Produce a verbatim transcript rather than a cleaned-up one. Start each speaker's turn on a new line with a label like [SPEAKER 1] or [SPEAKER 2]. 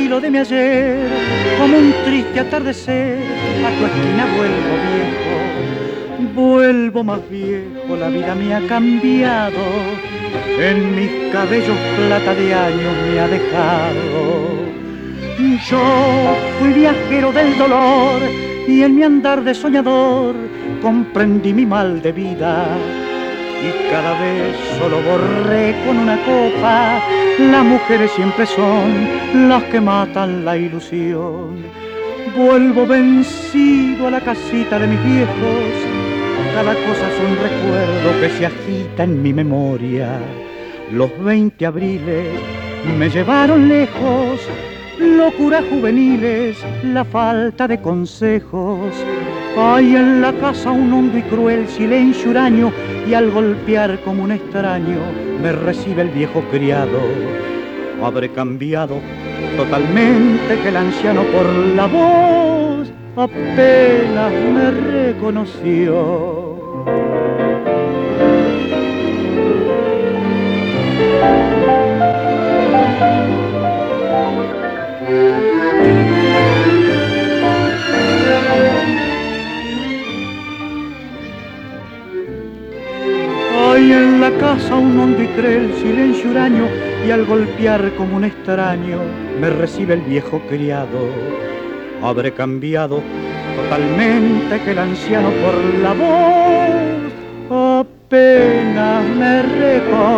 [SPEAKER 1] tranquilo de mi ayer, como un triste atardecer, a tu esquina vuelvo viejo, vuelvo más viejo, la vida me ha cambiado, en mis cabellos plata de años me ha dejado. Yo fui viajero del dolor y en mi andar de soñador comprendí mi mal de vida. Y cada vez solo borré con una copa, las mujeres siempre son las que matan la ilusión. Vuelvo vencido a la casita de mis viejos, cada cosa es un recuerdo que se agita en mi memoria. Los veinte abriles me llevaron lejos, locuras juveniles, la falta de consejos. Hay en la casa un hondo y cruel silencio huraño, y al golpear como un extraño me recibe el viejo criado. Habré cambiado totalmente que el anciano por la voz apenas me reconoció. Hay en la casa un hondo y cruel silencio huraño, y al golpear como un extraño me recibe el viejo criado. Habré cambiado totalmente que el anciano por la voz apenas me reconoció.